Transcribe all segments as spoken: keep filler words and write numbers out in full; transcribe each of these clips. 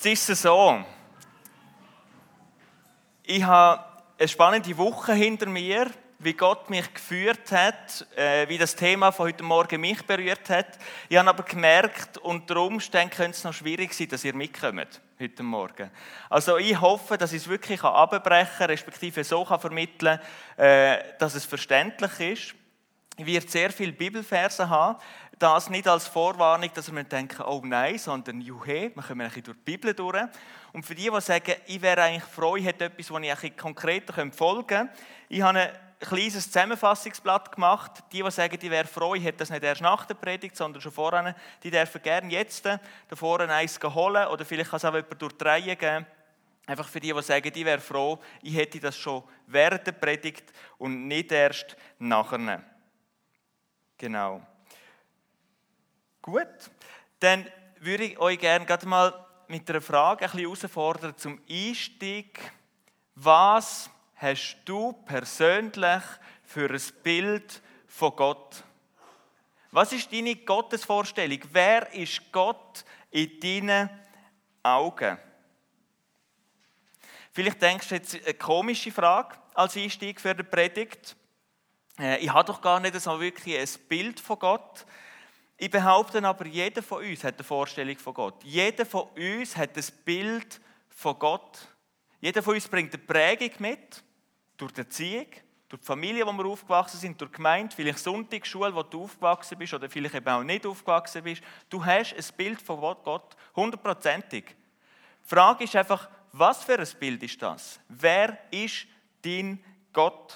Jetzt ist es so, ich habe eine spannende Woche hinter mir, wie Gott mich geführt hat, äh, wie das Thema von heute Morgen mich berührt hat. Ich habe aber gemerkt, unter Umständen könnte es noch schwierig sein, dass ihr mitkommt heute Morgen. Also ich hoffe, dass ich es wirklich abbrechen kann, respektive so kann vermitteln kann, äh, dass es verständlich ist. Ich werde sehr viele Bibelverse haben, das nicht als Vorwarnung, dass wir denken, oh nein, sondern juhe, wir kommen ein bisschen durch die Bibel durch. Und für die, die sagen, ich wäre eigentlich froh, ich hätte etwas, wo ich ein bisschen konkreter folgen könnte, ich habe ein kleines Zusammenfassungsblatt gemacht. Die, die sagen, ich wäre froh, ich hätte das nicht erst nach der Predigt, sondern schon vorher, die dürfen gerne jetzt da vorne eins holen oder vielleicht kann es auch jemand durch die Reihe geben. Einfach für die, die sagen, ich wäre froh, ich hätte das schon während der Predigt und nicht erst nachher. Genau. Gut, dann würde ich euch gerne gerade mal mit einer Frage ein bisschen herausfordern zum Einstieg. Was hast du persönlich für ein Bild von Gott? Was ist deine Gottesvorstellung? Wer ist Gott in deinen Augen? Vielleicht denkst du jetzt eine komische Frage als Einstieg für die Predigt. Ich habe doch gar nicht so wirklich ein Bild von Gott. Ich behaupte aber, jeder von uns hat eine Vorstellung von Gott. Jeder von uns hat ein Bild von Gott. Jeder von uns bringt eine Prägung mit, durch die Erziehung, durch die Familie, wo wir aufgewachsen sind, durch die Gemeinde, vielleicht Sonntagsschule, wo du aufgewachsen bist oder vielleicht eben auch nicht aufgewachsen bist. Du hast ein Bild von Gott, hundertprozentig. Die Frage ist einfach, was für ein Bild ist das? Wer ist dein Gott?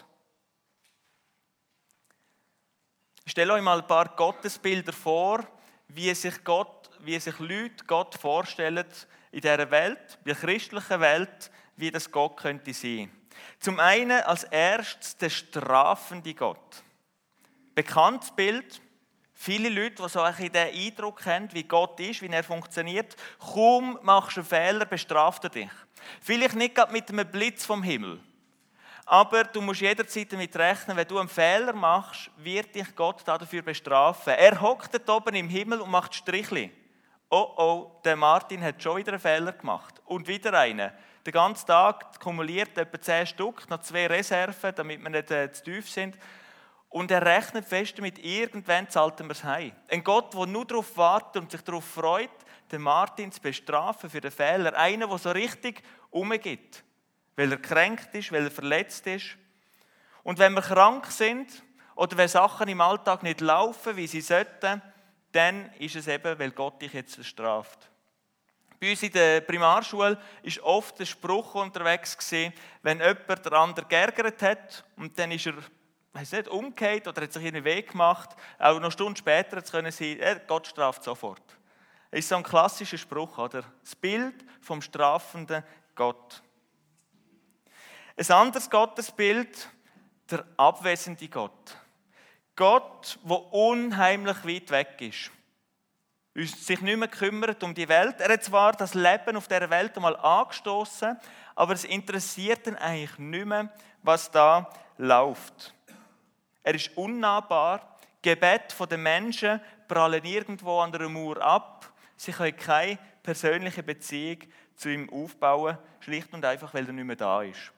Stellt euch mal ein paar Gottesbilder vor, wie sich, Gott, wie sich Leute Gott vorstellen in dieser Welt, in der christlichen Welt, wie das Gott könnte sein. Zum einen als erstes der strafende Gott. Bekanntes Bild, viele Leute, die so ein bisschen den Eindruck haben, wie Gott ist, wie er funktioniert. Kaum machst du einen Fehler, bestraft er dich. Vielleicht nicht gerade mit einem Blitz vom Himmel. Aber du musst jederzeit damit rechnen, wenn du einen Fehler machst, wird dich Gott dafür bestrafen. Er hockt dort oben im Himmel und macht Strichli. Oh oh, der Martin hat schon wieder einen Fehler gemacht. Und wieder einen. Den ganzen Tag kumuliert etwa zehn Stück, noch zwei Reserven, damit wir nicht äh, zu tief sind. Und er rechnet fest damit, irgendwann zahlt er es heim. Ein Gott, der nur darauf wartet und sich darauf freut, den Martin zu bestrafen für den Fehler. Einer, der so richtig umgeht. Weil er kränkt ist, weil er verletzt ist. Und wenn wir krank sind oder wenn Sachen im Alltag nicht laufen, wie sie sollten, dann ist es eben, weil Gott dich jetzt straft. Bei uns in der Primarschule war oft ein Spruch unterwegs gewesen, wenn jemand den anderen geärgert hat und dann ist er, weiss nicht, umgekehrt oder hat sich einen Weg gemacht, auch noch eine Stunde später können sie, äh, Gott straft sofort. Das ist so ein klassischer Spruch, oder? Das Bild vom strafenden Gott. Ein anderes Gottesbild, der abwesende Gott. Gott, der unheimlich weit weg ist. Uns sich nicht mehr kümmert um die Welt. Er hat zwar das Leben auf dieser Welt einmal angestoßen, aber es interessiert ihn eigentlich nicht mehr, was da läuft. Er ist unnahbar. Gebet der Menschen prallen irgendwo an einer Mauer ab. Sie können keine persönliche Beziehung zu ihm aufbauen, schlicht und einfach, weil er nicht mehr da ist.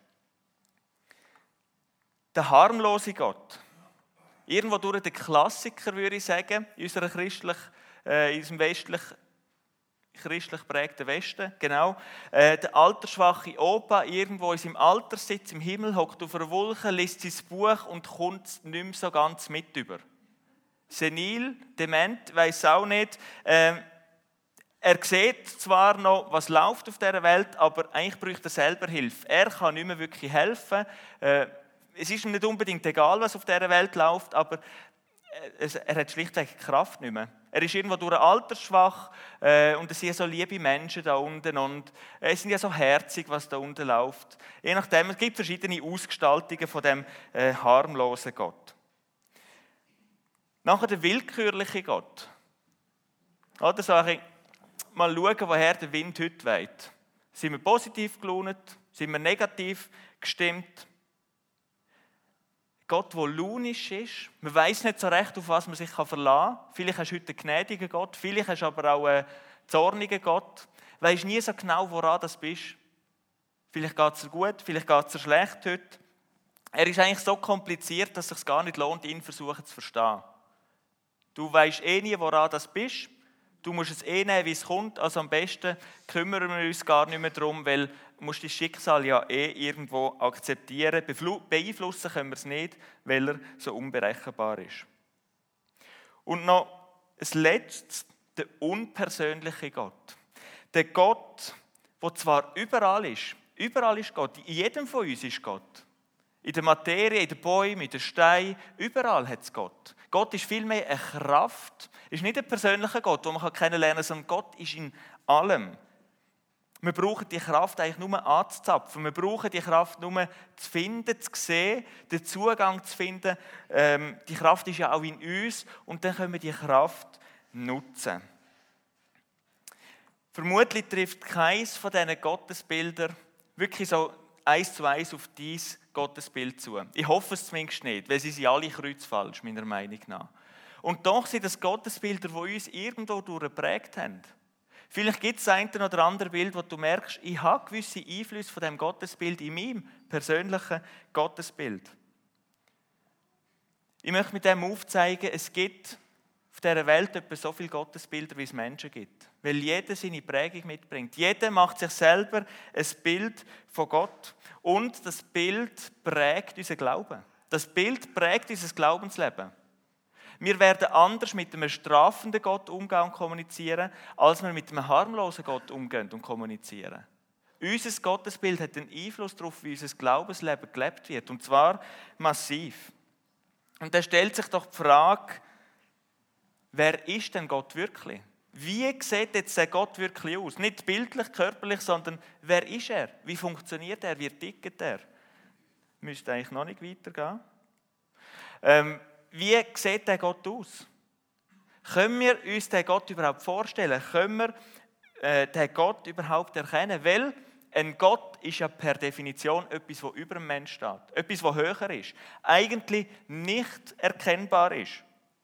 Der harmlose Gott. Irgendwo durch den Klassiker, würde ich sagen, in unserer christlich, äh, in unserem westlich, christlich prägten Westen. Genau. Äh, der altersschwache Opa, irgendwo in seinem Alterssitz im Himmel, hockt auf einer Wolke, liest sein Buch und kommt nicht mehr so ganz mit über. Senil, dement, weiss auch nicht. Äh, er sieht zwar noch, was läuft auf dieser Welt, aber eigentlich braucht er selber Hilfe. Er kann nicht mehr wirklich helfen. Äh, Es ist ihm nicht unbedingt egal, was auf dieser Welt läuft, aber er hat schlichtweg Kraft nicht mehr. Er ist irgendwo durch altersschwach äh, und es sind so liebe Menschen da unten und äh, es sind ja so herzig, was da unten läuft. Je nachdem, es gibt verschiedene Ausgestaltungen von dem äh, harmlosen Gott. Nachher der willkürliche Gott. Oder so ein mal schauen, woher der Wind heute weht. Sind wir positiv gelaunt? Sind wir negativ gestimmt? Gott, der launisch ist. Man weiss nicht so recht, auf was man sich verlassen kann. Vielleicht hast du heute einen gnädigen Gott, vielleicht hast du aber auch einen zornigen Gott. Weisst nie so genau, woran du bist. Vielleicht geht es dir gut, vielleicht geht es dir schlecht heute. Er ist eigentlich so kompliziert, dass es sich gar nicht lohnt, ihn versuchen zu verstehen. Du weisst eh nie, woran du bist. Du musst es eh nehmen, wie es kommt. Also am besten kümmern wir uns gar nicht mehr darum, weil du musst das Schicksal ja eh irgendwo akzeptieren. Beeinflussen können wir es nicht, weil er so unberechenbar ist. Und noch ein letztes, der unpersönliche Gott. Der Gott, der zwar überall ist, überall ist Gott, in jedem von uns ist Gott. In der Materie, in den Bäumen, in den Steinen, überall hat es Gott. Gott ist vielmehr eine Kraft, ist nicht ein persönlicher Gott, den man kennenlernen kann, sondern Gott ist in allem. Wir brauchen die Kraft eigentlich nur anzuzapfen. Wir brauchen die Kraft nur zu finden, zu sehen, den Zugang zu finden. Ähm, die Kraft ist ja auch in uns und dann können wir die Kraft nutzen. Vermutlich trifft keines von diesen Gottesbildern wirklich so eins zu eins auf dein Gottesbild zu. Ich hoffe es zumindest nicht, weil sie sind alle kreuzfalsch, meiner Meinung nach. Und doch sind das Gottesbilder, die uns irgendwo durchgeprägt haben. Vielleicht gibt es ein oder andere Bild, wo du merkst, ich habe gewisse Einflüsse von diesem Gottesbild in meinem persönlichen Gottesbild. Ich möchte mit dem aufzeigen, es gibt auf dieser Welt etwa so viele Gottesbilder, wie es Menschen gibt. Weil jeder seine Prägung mitbringt. Jeder macht sich selber ein Bild von Gott. Und das Bild prägt unseren Glauben. Das Bild prägt unser Glaubensleben. Wir werden anders mit einem strafenden Gott umgehen und kommunizieren, als wir mit einem harmlosen Gott umgehen und kommunizieren. Unser Gottesbild hat einen Einfluss darauf, wie unser Glaubensleben gelebt wird. Und zwar massiv. Und da stellt sich doch die Frage, wer ist denn Gott wirklich? Wie sieht jetzt der Gott wirklich aus? Nicht bildlich, körperlich, sondern wer ist er? Wie funktioniert er? Wie tickt er? Müsste eigentlich noch nicht weitergehen. Ähm, wie sieht der Gott aus? Können wir uns den Gott überhaupt vorstellen? Können wir äh, den Gott überhaupt erkennen? Weil ein Gott ist ja per Definition etwas, das über dem Menschen steht. Etwas, das höher ist. Eigentlich nicht erkennbar ist.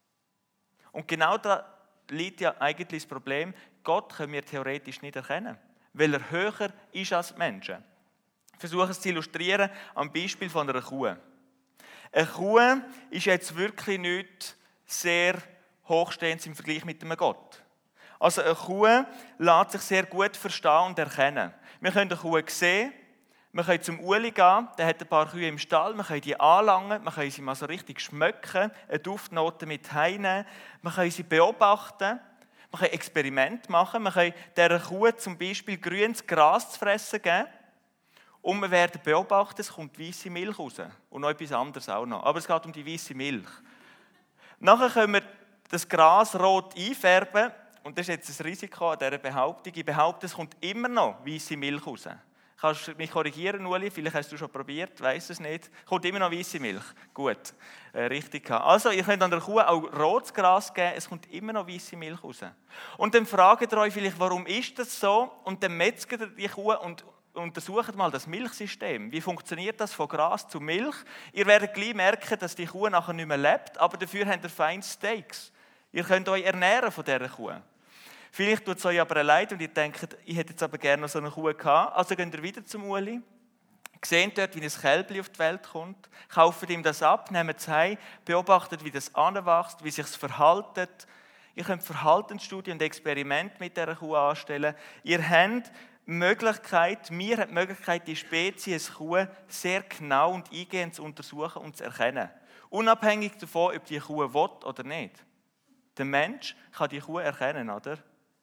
Und genau da liegt ja eigentlich das Problem, Gott können wir theoretisch nicht erkennen, weil er höher ist als die Menschen. Ich versuche es zu illustrieren am Beispiel von einer Kuh. Eine Kuh ist jetzt wirklich nicht sehr hochstehend im Vergleich mit einem Gott. Also eine Kuh lässt sich sehr gut verstehen und erkennen. Wir können eine Kuh sehen, wir können zum Uli gehen, der hat ein paar Kühe im Stall, wir können die anlangen, wir können sie mal so richtig schmecken, eine Duftnote mit heimnehmen, wir können sie beobachten, wir können Experimente machen, wir können dieser Kuh zum Beispiel grünes Gras zu fressen geben und wir werden beobachten, es kommt weisse Milch raus und noch etwas anderes auch noch, aber es geht um die weisse Milch. Nachher können wir das Gras rot einfärben und das ist jetzt das Risiko an dieser Behauptung, ich behaupte, es kommt immer noch weisse Milch raus. Kannst du mich korrigieren, Uli? Vielleicht hast du schon probiert, weiss es nicht. Kommt immer noch weisse Milch. Gut, äh, richtig. Also, ihr könnt an der Kuh auch rotes Gras geben, es kommt immer noch weisse Milch raus. Und dann fragt ihr euch vielleicht, warum ist das so? Und dann metzgt ihr die Kuh und untersucht mal das Milchsystem. Wie funktioniert das von Gras zu Milch? Ihr werdet gleich merken, dass die Kuh nachher nicht mehr lebt, aber dafür habt ihr feine Steaks. Ihr könnt euch ernähren von dieser Kuh. Vielleicht tut es euch aber leid und ihr denkt, ich hätte jetzt aber gerne noch so eine Kuh gehabt. Also geht ihr wieder zum Uli, seht dort, wie ein Kälbchen auf die Welt kommt, kauft ihm das ab, nehmt es heim, beobachtet, wie das anwächst, wie sich es verhaltet. Ihr könnt Verhaltensstudien und Experimente mit dieser Kuh anstellen. Ihr habt die Möglichkeit, wir haben die Möglichkeit, die Spezies Kuh sehr genau und eingehend zu untersuchen und zu erkennen. Unabhängig davon, ob die Kuh will oder nicht. Der Mensch kann die Kuh erkennen, oder?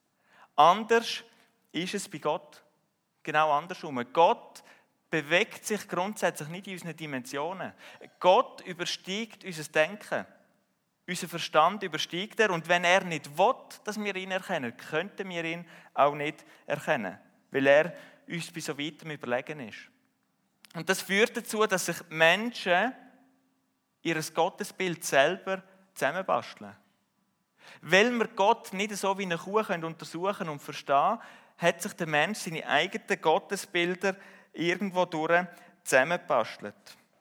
Anders ist es bei Gott. Genau andersrum. Gott bewegt sich grundsätzlich nicht in unseren Dimensionen. Gott übersteigt unser Denken. Unser Verstand übersteigt er. Und wenn er nicht will, dass wir ihn erkennen, könnten wir ihn auch nicht erkennen. Weil er uns bei so weitem überlegen ist. Und das führt dazu, dass sich Menschen ihr Gottesbild selber zusammenbasteln. Weil wir Gott nicht so wie eine Kuh können untersuchen und verstehen, hat sich der Mensch seine eigenen Gottesbilder irgendwo durch zusammengebastelt.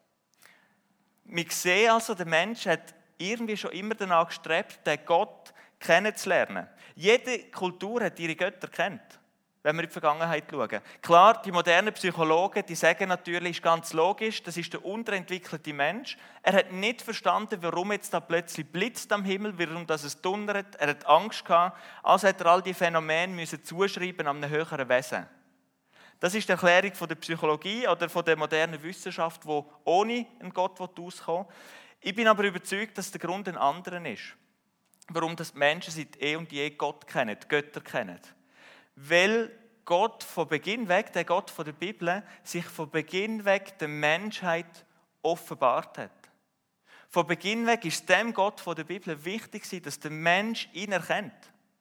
Wir sehen also, der Mensch hat irgendwie schon immer danach gestrebt, den Gott kennenzulernen. Jede Kultur hat ihre Götter kennt. wenn wir in die Vergangenheit schauen. Klar, die modernen Psychologen, die sagen natürlich, ist ganz logisch, das ist der unterentwickelte Mensch. Er hat nicht verstanden, warum jetzt da plötzlich blitzt am Himmel, warum das es donnert. Er hat Angst gehabt, also hat er all die Phänomene müssen zuschreiben an einem höheren Wesen. Das ist die Erklärung von der Psychologie oder von der modernen Wissenschaft, die ohne einen Gott auskommen will. Ich bin aber überzeugt, dass der Grund ein anderer ist. Warum das die Menschen seit eh und je Gott kennen, die Götter kennen. Weil Gott von Beginn weg, der Gott von der Bibel, sich von Beginn weg der Menschheit offenbart hat. Von Beginn weg ist dem Gott von der Bibel wichtig, dass der Mensch ihn erkennt.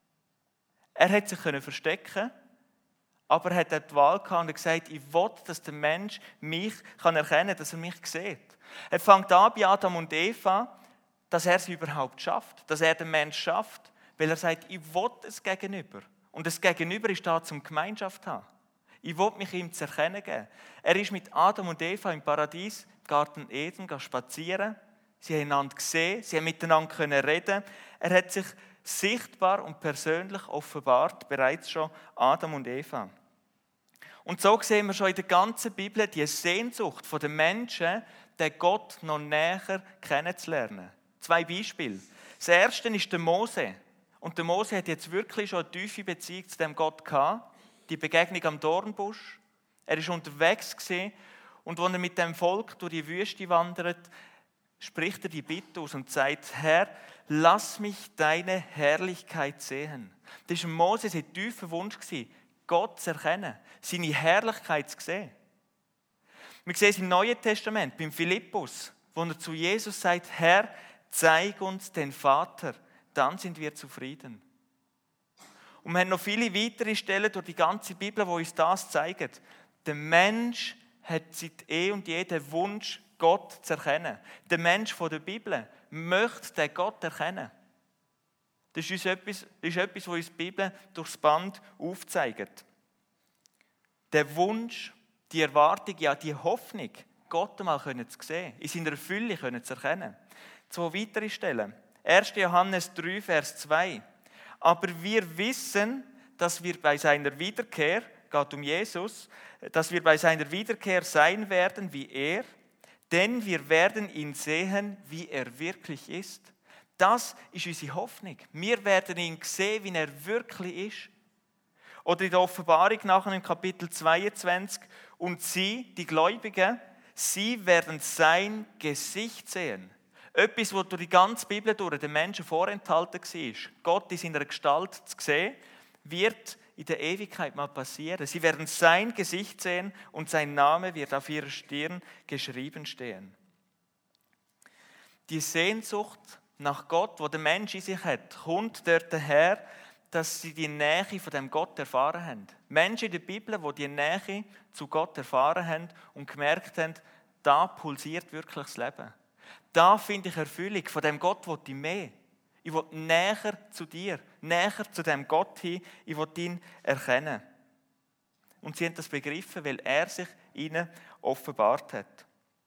Er hat sich verstecken, aber er hat die Wahl gehabt und gesagt, ich will, dass der Mensch mich erkennen kann, dass er mich sieht. Er fängt an bei Adam und Eva, dass er es überhaupt schafft, dass er den Mensch schafft, weil er sagt, ich will es Gegenüber. Und das Gegenüber ist da, zum Gemeinschaft zu haben. Ich will mich ihm zu erkennen geben. Er ist mit Adam und Eva im Paradies, im Garten Eden, spazieren. Sie haben einander gesehen, sie haben miteinander können reden. Er hat sich sichtbar und persönlich offenbart, bereits schon Adam und Eva. Und so sehen wir schon in der ganzen Bibel die Sehnsucht der Menschen, den Gott noch näher kennenzulernen. Zwei Beispiele. Das erste ist der Mose. Und der Mose hat jetzt wirklich schon eine tiefe Beziehung zu dem Gott gehabt. Die Begegnung am Dornbusch. Er war unterwegs gewesen, und als er mit dem Volk durch die Wüste wandert, spricht er die Bitte aus und sagt, Herr, lass mich deine Herrlichkeit sehen. Das war Mose sein tiefer Wunsch, Gott zu erkennen, seine Herrlichkeit zu sehen. Wir sehen es im Neuen Testament, beim Philippus, wo er zu Jesus sagt, Herr, zeig uns den Vater, dann sind wir zufrieden. Und wir haben noch viele weitere Stellen durch die ganze Bibel, wo uns das zeigen. Der Mensch hat seit eh und je den Wunsch, Gott zu erkennen. Der Mensch von der Bibel möchte den Gott erkennen. Das ist etwas, ist etwas, was uns die Bibel durchs Band aufzeigt. Der Wunsch, die Erwartung, ja die Hoffnung, Gott einmal zu sehen, in seiner Fülle zu erkennen. Zwei weitere Stellen. erster Johannes drei, Vers zwei. Aber wir wissen, dass wir bei seiner Wiederkehr, geht um Jesus, dass wir bei seiner Wiederkehr sein werden wie er, denn wir werden ihn sehen, wie er wirklich ist. Das ist unsere Hoffnung. Wir werden ihn sehen, wie er wirklich ist. Oder in der Offenbarung nachher im Kapitel zweiundzwanzig. Und sie, die Gläubigen, sie werden sein Gesicht sehen. Etwas, was durch die ganze Bibel durch den Menschen vorenthalten war. Gott in seiner Gestalt zu sehen, wird in der Ewigkeit mal passieren. Sie werden sein Gesicht sehen und sein Name wird auf ihrer Stirn geschrieben stehen. Die Sehnsucht nach Gott, die der Mensch in sich hat, kommt dort her, dass sie die Nähe von dem Gott erfahren haben. Menschen in der Bibel, die die Nähe zu Gott erfahren haben und gemerkt haben, da pulsiert wirklich das Leben. Da finde ich Erfüllung. Von dem Gott will ich mehr. Ich will näher zu dir, näher zu dem Gott hin. Ich will ihn erkennen. Und sie haben das begriffen, weil er sich ihnen offenbart hat.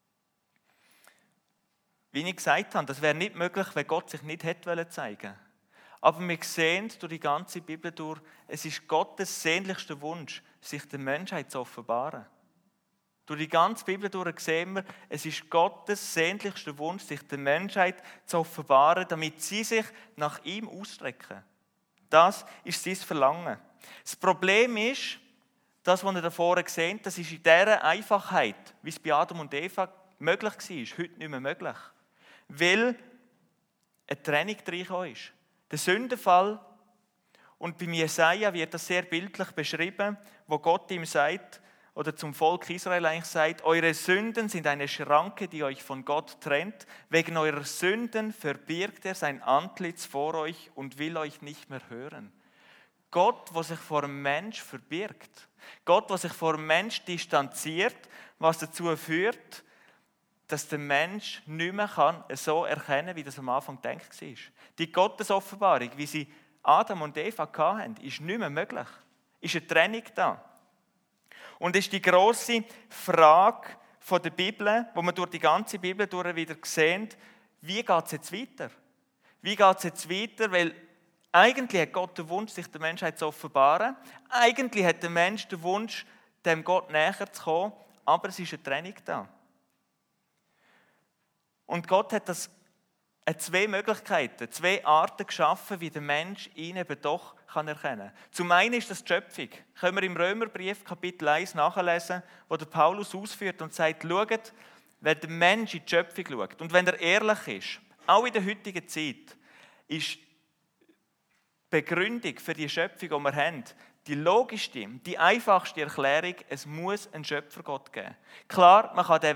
Wie ich gesagt habe, das wäre nicht möglich, wenn Gott sich nicht hätte zeigen wollen. Aber wir sehen durch die ganze Bibel durch, es ist Gottes sehnlichster Wunsch, sich der Menschheit zu offenbaren. Durch die ganze Bibel durch sehen wir, es ist Gottes sehnlichster Wunsch, sich der Menschheit zu offenbaren, damit sie sich nach ihm ausstrecken. Das ist sein Verlangen. Das Problem ist, das, was ihr da vorne seht, das ist in dieser Einfachheit, wie es bei Adam und Eva möglich war, heute nicht mehr möglich. Weil eine Trennung reingekommen ist. Der Sündenfall, und bei Jesaja wird das sehr bildlich beschrieben, wo Gott ihm sagt, oder zum Volk Israel eigentlich sagt, eure Sünden sind eine Schranke, die euch von Gott trennt. Wegen eurer Sünden verbirgt er sein Antlitz vor euch und will euch nicht mehr hören. Gott, der sich vor dem Mensch verbirgt. Gott, der sich vor dem Mensch distanziert, was dazu führt, dass der Mensch nicht mehr kann so erkennen kann, wie das am Anfang gedacht war. Die Gottesoffenbarung, wie sie Adam und Eva hatten, ist nicht mehr möglich. Ist eine Trennung da. Und es ist die grosse Frage von der Bibel, wo man durch die ganze Bibel durch wieder sehen, wie geht es jetzt weiter? Wie geht es jetzt weiter? Weil Eigentlich hat Gott den Wunsch, sich der Menschheit zu offenbaren. Eigentlich hat der Mensch den Wunsch, dem Gott näher zu kommen, aber es ist eine Trennung da. Und Gott hat das hat zwei Möglichkeiten, zwei Arten geschaffen, wie der Mensch ihn eben doch kann erkennen kann. Zum einen ist das die Schöpfung. Können wir im Römerbrief Kapitel eins nachlesen, wo der Paulus ausführt und sagt, schaut, wenn der Mensch in die Schöpfung schaut und wenn er ehrlich ist, auch in der heutigen Zeit, ist die Begründung für die Schöpfung, die wir haben, die logischste, die einfachste Erklärung, es muss einen Schöpfergott geben. Klar, man kann den